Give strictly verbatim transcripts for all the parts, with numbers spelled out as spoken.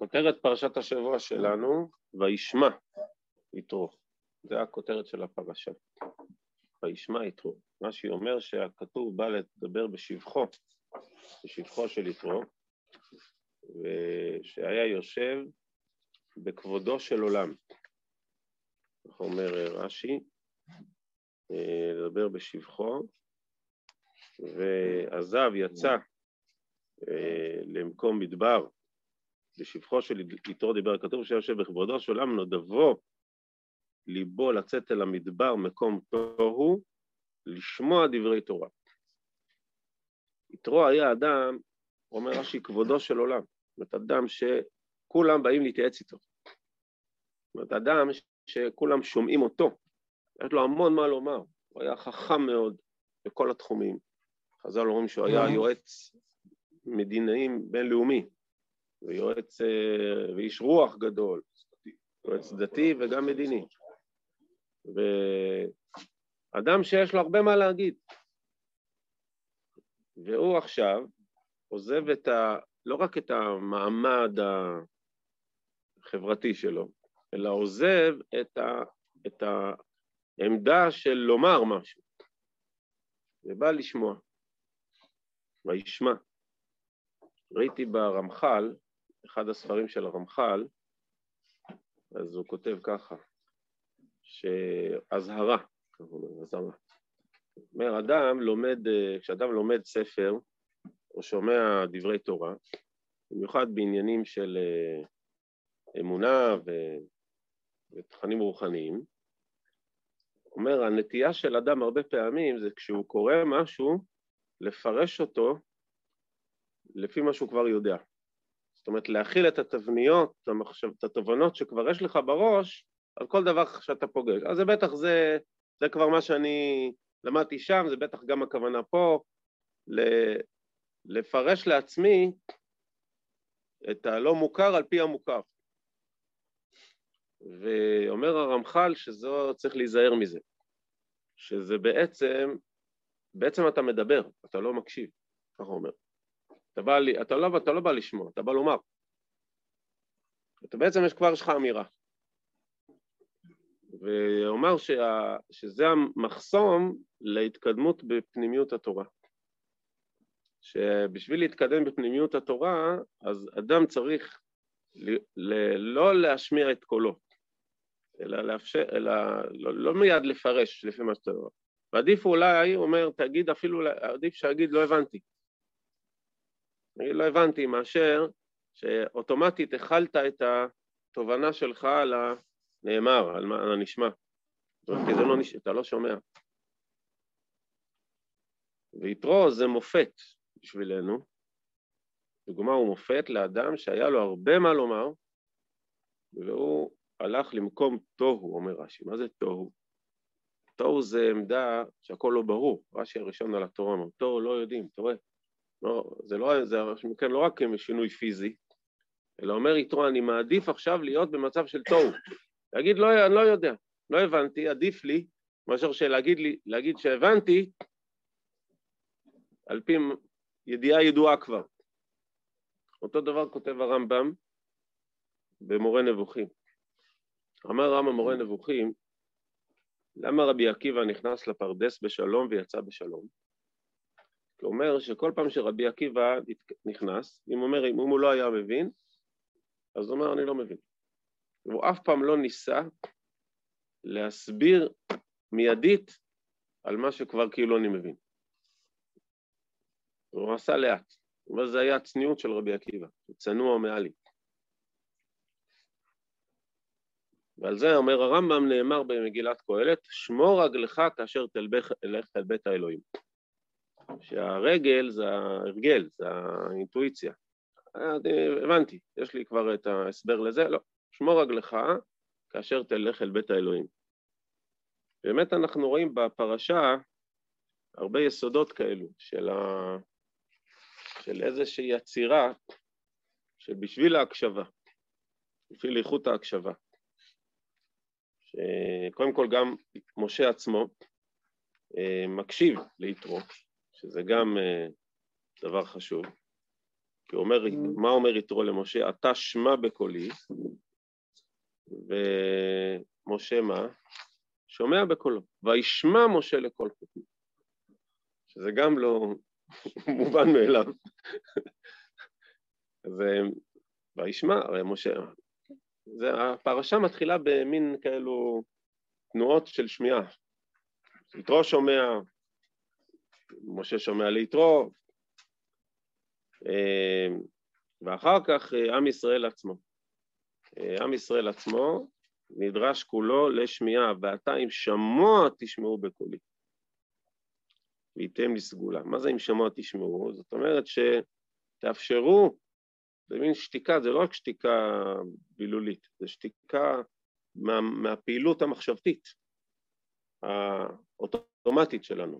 כותרת פרשת השבוע שלנו, וישמע יתרו. זה הכותרת של הפרשה. וישמע יתרו. מה שהיא אומר שהכתוב בא לדבר בשבחו, בשבחו של יתרו, ושהיה יושב בכבודו של עולם. איך אומר רש"י, לדבר בשבחו, ועזב יצא למקום מדבר, בשבחו של יתרו דיבר הכתוב שיושב בכבודו של עולם, נודבו ליבו לצאת אל המדבר מקום תוהו, לשמוע דברי תורה. יתרו היה אדם, אומר רש"י, כבודו של עולם, זאת אומרת אדם שכולם באים להתייעץ איתו, זאת אומרת אדם שכולם שומעים אותו, יש לו המון מה לומר, הוא היה חכם מאוד בכל התחומים, חז"ל אומרים שהוא היה יועץ מדינאים בינלאומי, ויועץ ואיש רוח גדול, יועץ דתי וגם מדיני, ואדם שיש לו הרבה מה להגיד, והוא עכשיו עוזב את ה, לא רק את המעמד החברתי שלו, אלא עוזב את, ה, את העמדה של לומר משהו, ובא לשמוע, וישמע. ראיתי ברמח"ל, אחד הספרים של הרמח"ל, אז הוא כותב ככה, שהזהרה, הזהרה. אומר, אדם לומד, כשאדם לומד ספר, או שומע דברי תורה, במיוחד בעניינים של אמונה ותכנים רוחניים, אומר, הנטייה של אדם הרבה פעמים זה כשהוא קורא משהו, לפרש אותו לפי מה שהוא כבר יודע. זאת אומרת, להכיל את התבניות, את התובנות שכבר יש לך בראש, על כל דבר שאתה פוגש. אז זה בטח, זה, זה כבר מה שאני למדתי שם, זה בטח גם הכוונה פה, לפרש לעצמי את הלא מוכר על פי המוכר. ואומר הרמח"ל שזו צריך להיזהר מזה, שזה בעצם, בעצם אתה מדבר, אתה לא מקשיב, ככה אומר. אתה, בא לי, אתה, לא, אתה לא בא לשמוע, אתה בא לומר. אתה בעצם יש כבר שלך אמירה. ואומר שה, שזה המחסום להתקדמות בפנימיות התורה. שבשביל להתקדם בפנימיות התורה, אז אדם צריך ל, ל, לא להשמיע את קולו, אלא, לאפשר, אלא לא, לא מיד לפרש לפי מה שאתה אומר. ועדיף אולי, אומר, תגיד אפילו, עדיף שאגיד לא הבנתי. אני לא הבנתי מאשר שאוטומטית החלת את התובנה שלך על הנאמר, על הנשמע. כי זה לא נשמע, אתה לא שומע. ויתרו זה מופת בשבילנו. דוגמה הוא מופת לאדם שהיה לו הרבה מה לומר, והוא הלך למקום תוהו, אומר רש"י. מה זה תוהו? תוהו זה עמדה שהכל לא ברור. רש"י הראשון על התורה אומר, תוהו לא יודעים, אתה רואה? לא, זה לא, זה כן, לא רק שינוי פיזי, אלא אומר יתרו, אני מעדיף עכשיו להיות במצב של תוהו. להגיד, לא, אני לא יודע, לא הבנתי, עדיף לי, מאשר שלהגיד לי, להגיד שהבנתי, על פי ידיעה ידועה כבר. אותו דבר כותב הרמב"ם במורה נבוכים. אמר הרמב"ם במורה נבוכים, למה רבי עקיבא נכנס לפרדס בשלום ויצא בשלום? הוא אומר שכל פעם שרבי עקיבא נכנס, אם הוא אומר, אם הוא לא היה מבין, אז הוא אומר, אני לא מבין. והוא אף פעם לא ניסה להסביר מיידית על מה שכבר כאילו אני מבין. הוא עשה לאט. הוא אומר, זה היה הצניעות של רבי עקיבא, הוא צנוע מעלי. ועל זה אומר הרמב"ם נאמר במגילת קהלת, שמור רגלך כאשר תלך אל בית האלוהים. שהרגל זה ההרגל, זה האינטואיציה. הבנתי, יש לי כבר את ההסבר לזה, לא. שמור רגלך כאשר תלך אל בית האלוהים. באמת אנחנו רואים בפרשה הרבה יסודות כאלו, של, ה... של איזושהי יצירה שבשביל ההקשבה, בשביל איכות ההקשבה. שקודם כל גם משה עצמו מקשיב ליתרו, שזה גם דבר חשוב, כי אומר, מה אומר יתרו למשה? אתה שמע בקולי, ומשה מה? שומע בקולו, וישמע משה לכל חוקי, שזה גם לא מובן מאליו. אז וישמע, הרי משה, זה, הפרשה מתחילה במין כאלו תנועות של שמיעה. יתרו שומע, משה שומע ליתרו, ואחר כך עם ישראל עצמו. עם ישראל עצמו נדרש כולו לשמיעה, ואתה אם שמוע תשמעו בקולי, וייתם לסגולה. מה זה אם שמוע תשמעו? זאת אומרת שתאפשרו, זה מין שתיקה, זה לא רק שתיקה בילולית, זה שתיקה מה, מהפעילות המחשבתית, האוטומטית שלנו.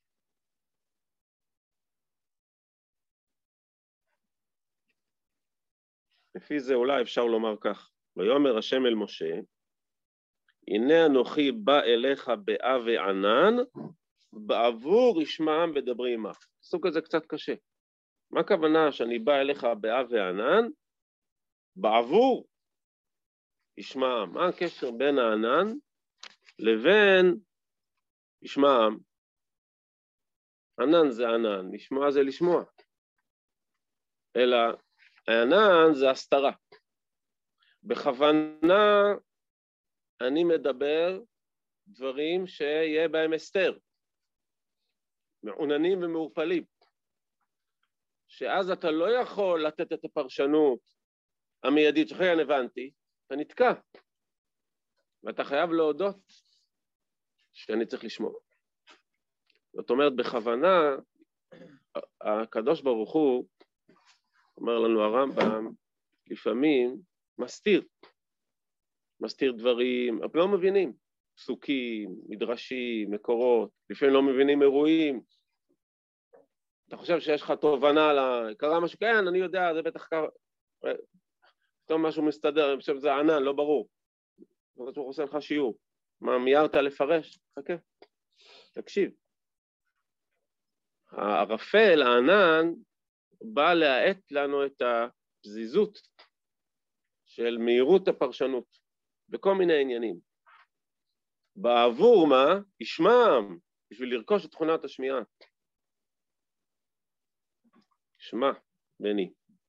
לפי זה אולי אפשר לומר כך, ויאמר השם אל משה, הנה אנוכי בא אליך באה וענן, בעבור ישמעם בדברי עמך. סוג הזה קצת קשה. מה הכוונה שאני בא אליך באה וענן? בעבור ישמעם. מה הקשר בין הענן לבין ישמעם? ענן זה ענן, לשמוע זה לשמוע. אלא הענן זה הסתרה. בכוונה אני מדבר דברים שיהיה בהם הסתר, מעוננים ומעורפלים, שאז אתה לא יכול לתת את הפרשנות המיידית, שחיין הבנתי, אתה נתקע, ואתה חייב להודות שאני צריך לשמוע. זאת אומרת, בכוונה, הקדוש ברוך הוא, אומר לנו הרמב"ם, לפעמים מסתיר, מסתיר דברים, אבל לא מבינים, פסוקים, מדרשים, מקורות, לפעמים לא מבינים אירועים, אתה חושב שיש לך תובנה על ה... קרה משהו, כן, אני יודע, זה בטח קרה, פתאום משהו מסתדר, אני חושב שזה ענן, לא ברור, זאת אומרת, עושה לך שיעור, מה, מיירת לפרש? חכה, תקשיב. הערפל, הענן, בא להעט לנו את הפזיזות של מהירות הפרשנות, בכל מיני עניינים. בעבור מה? ישמעם, בשביל לרכוש את תכונת השמיעה. שמע, בני.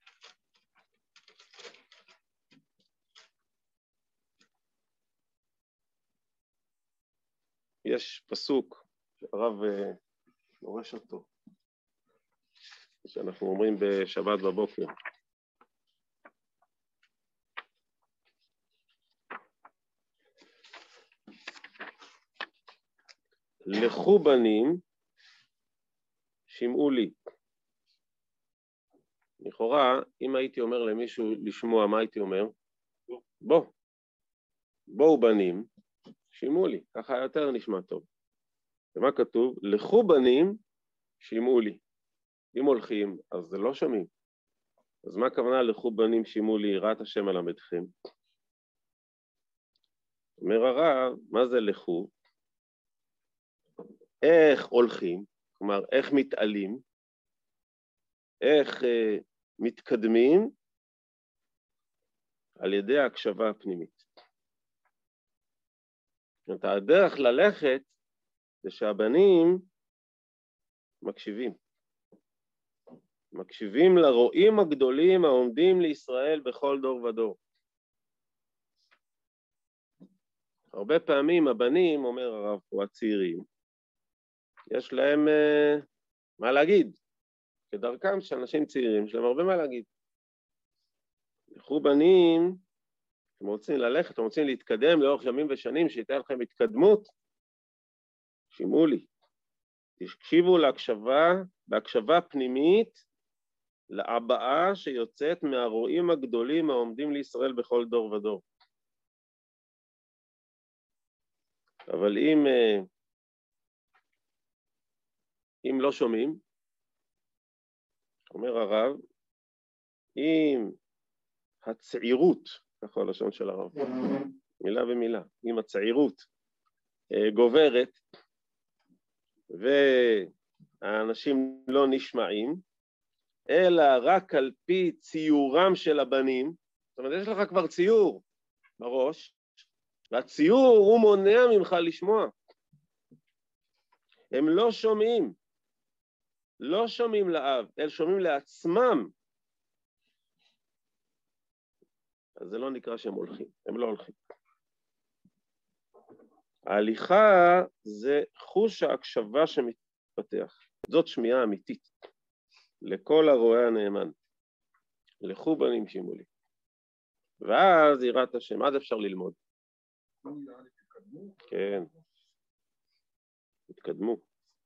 יש פסוק שהרב דורש אותו, שאנחנו אומרים בשבת בבוקר. לכו בנים, שמעו לי. לכאורה, אם הייתי אומר למישהו לשמוע, מה הייתי אומר? בוא. בואו בנים, שמעו לי. ככה יותר נשמע טוב. ומה כתוב? לכו בנים, שמעו לי. אם הולכים, אז זה לא שומעים. אז מה הכוונה לכו בנים, שמעו לי, יראת השם אלמדכם? אומר הרב, מה זה לכו? איך הולכים, כלומר איך מתעלים, איך אה, מתקדמים על ידי ההקשבה הפנימית. זאת הדרך ללכת זה שהבנים מקשיבים. מקשיבים לרועים הגדולים העומדים לישראל בכל דור ודור. הרבה פעמים הבנים, אומר הרב פה, הצעירים, יש להם uh, מה להגיד, כדרכם של אנשים צעירים, יש להם הרבה מה להגיד. לכו בנים, אתם רוצים ללכת, אתם רוצים להתקדם לאורך ימים ושנים, שייתן לכם התקדמות, שמעו לי, תקשיבו להקשבה, בהקשבה פנימית, להבעה שיוצאת מהרועים הגדולים העומדים לישראל בכל דור ודור. אבל אם, אם לא שומעים, אומר הרב, אם הצעירות, ככה הלשון של הרב, מילה ומילה, אם הצעירות גוברת, והאנשים לא נשמעים, אלא רק על פי ציורם של הבנים. זאת אומרת, יש לך כבר ציור בראש, והציור הוא מונע ממך לשמוע. הם לא שומעים, לא שומעים לאב, אלא שומעים לעצמם. אז זה לא נקרא שהם הולכים, הם לא הולכים. ההליכה זה חוש ההקשבה שמתפתח. זאת שמיעה אמיתית. לכל הרואה הנאמן. לכו בנים שימו לי. ואז יראת השם, עד אפשר ללמוד. כן. התקדמו.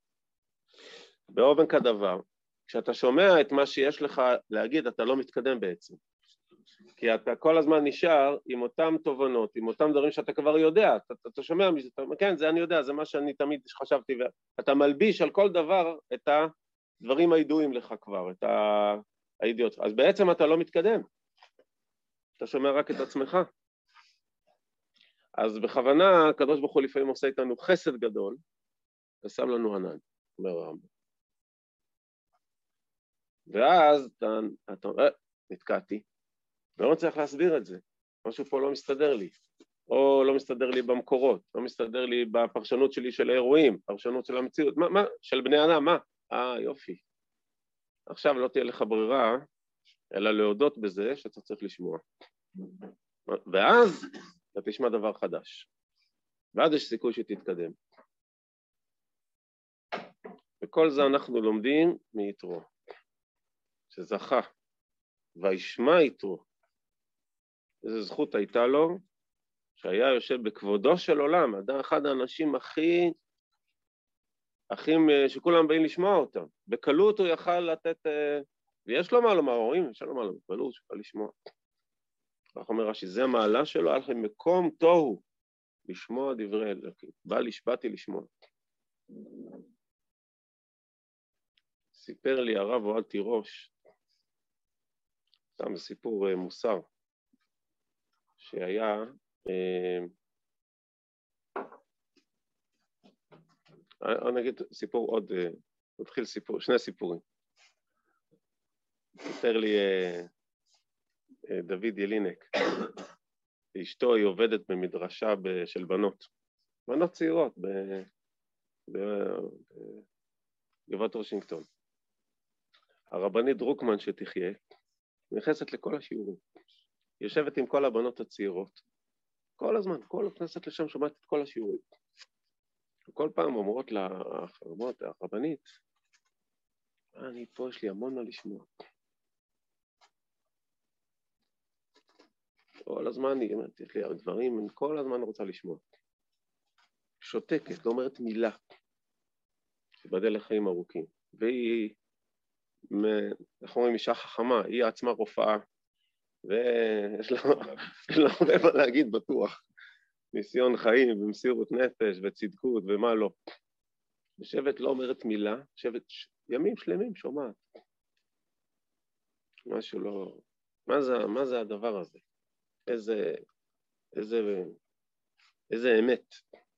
באופן כדבר, כשאתה שומע את מה שיש לך להגיד, אתה לא מתקדם בעצם. כי אתה כל הזמן נשאר עם אותם תובנות, עם אותם דברים שאתה כבר יודע, אתה, אתה שומע מזה, אתה אומר, כן, זה אני יודע, זה מה שאני תמיד חשבתי, ואתה מלביש על כל דבר את הדברים הידועים לך כבר, את הידיעות. אז בעצם אתה לא מתקדם, אתה שומע רק את עצמך. אז בכוונה, הקדוש ברוך הוא לפעמים עושה איתנו חסד גדול, ושם לנו ענן, אומר הרמב"ם. ואז אתה, אתה אומר, נתקעתי, ולא צריך להסביר את זה, משהו פה לא מסתדר לי, או לא מסתדר לי במקורות, לא מסתדר לי בפרשנות שלי של האירועים, פרשנות של המציאות, מה, מה, של בני אדם, מה? אה, יופי. עכשיו לא תהיה לך ברירה, אלא להודות בזה שאתה צריך לשמוע. ואז אתה תשמע דבר חדש, ואז יש סיכוי שתתקדם. וכל זה אנחנו לומדים מיתרו, שזכה, וישמע יתרו. איזו זכות הייתה לו, שהיה יושב בכבודו של עולם, אחד האנשים הכי, הכי, שכולם באים לשמוע אותם. בקלות הוא יכל לתת, ויש לו מה לומר, רואים, יש לו מה לומר, בקלות שיוכל לשמוע. כך אומר רש"י, זה המעלה שלו, היה לכם מקום תוהו, לשמוע דברי אלוקים. בא לשבעתי לשמוע. סיפר לי הרב אוהד תירוש, סתם סיפור מוסר, שהיה, אני נגיד סיפור עוד, נתחיל סיפור, שני סיפורים. סיפר לי דוד ילינק, אשתו היא עובדת במדרשה של בנות, בנות צעירות בגבעת וושינגטון. הרבנית דרוקמן שתחיה, נכנסת לכל השיעורים, יושבת עם כל הבנות הצעירות, כל הזמן, כל הכנסת לשם שומעת את כל השיעורים. וכל פעם אומרות לה, החרמות, הרבנית, אני פה, יש לי המון מה לשמוע. כל הזמן היא אומרת, יש לי דברים, כל הזמן רוצה לשמוע. שותקת, לא אומרת מילה, תיבדל לחיים ארוכים. והיא, אנחנו אומרים, אישה חכמה, היא עצמה רופאה, ויש לה הרבה מה להגיד בטוח. ניסיון חיים ומסירות נפש וצדקות ומה לא. יושבת לא אומרת מילה, יושבת ימים שלמים שומעת. משהו לא... מה זה, מה זה הדבר הזה? איזה, איזה, איזה אמת.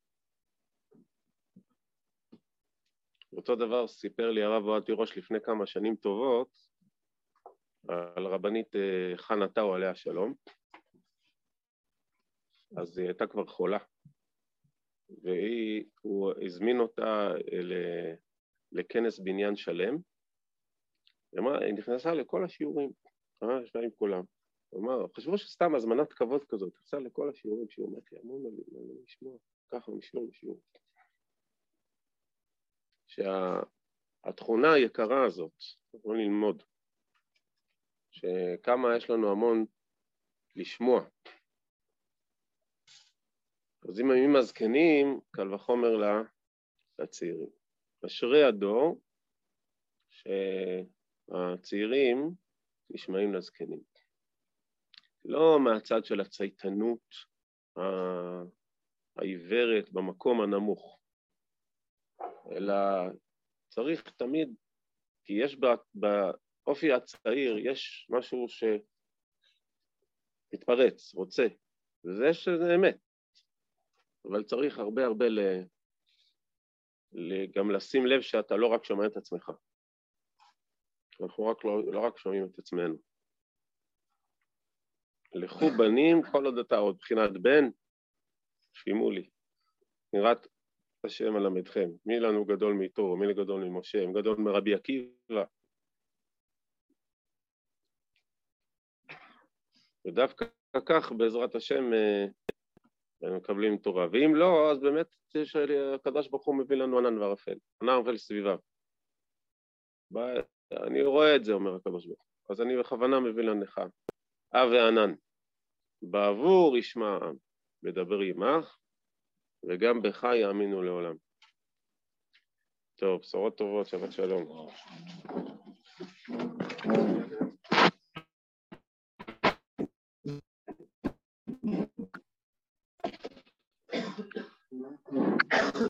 אותו דבר סיפר לי הרב אוהד תירוש לפני כמה שנים טובות, על רבנית חנה טאו עליה שלום. אז היא הייתה כבר חולה, והוא הזמין אותה לכנס בניין שלם, היא נכנסה לכל השיעורים, ישבה עם כולם. הוא אמר, חשבו שסתם הזמנת כבוד כזאת, נכנסה לכל השיעורים, שהיא אומרת לי, המון מה לשמוע, ככה משיעור לשיעור. שהתכונה היקרה הזאת, אנחנו ללמוד, שכמה יש לנו המון לשמוע, אז אם הם מזכנים, קל וחומר לצעירים. אשרי הדור שהצעירים נשמעים לזקנים. לא מהצד של הצייתנות העיוורת במקום הנמוך, אלא צריך תמיד, כי יש באופי הצעיר, יש משהו שמתפרץ, רוצה, וזה שזה אמת. אבל צריך הרבה הרבה ל... ל... גם לשים לב שאתה לא רק שומע את עצמך. אנחנו רק לא, לא רק שומעים את עצמנו. לכו בנים, כל עוד אתה עוד בחינת בן, שימו לי. נראת השם אלמדכם. מי לנו גדול מאיתו, מי גדול ממשה, מי גדול מרבי עקיבא. ודווקא כך בעזרת השם מקבלים תורה. ואם לא, אז באמת הקדוש ברוך הוא מביא לנו ענן וערפל. ענן וערפל סביבה. אני רואה את זה, אומר הקדוש ברוך הוא. אז אני בכוונה מביא לך. אה וענן. בעבור ישמע העם, מדבר עמך, וגם בך יאמינו לעולם. טוב, בשורות טובות, שבת שלום.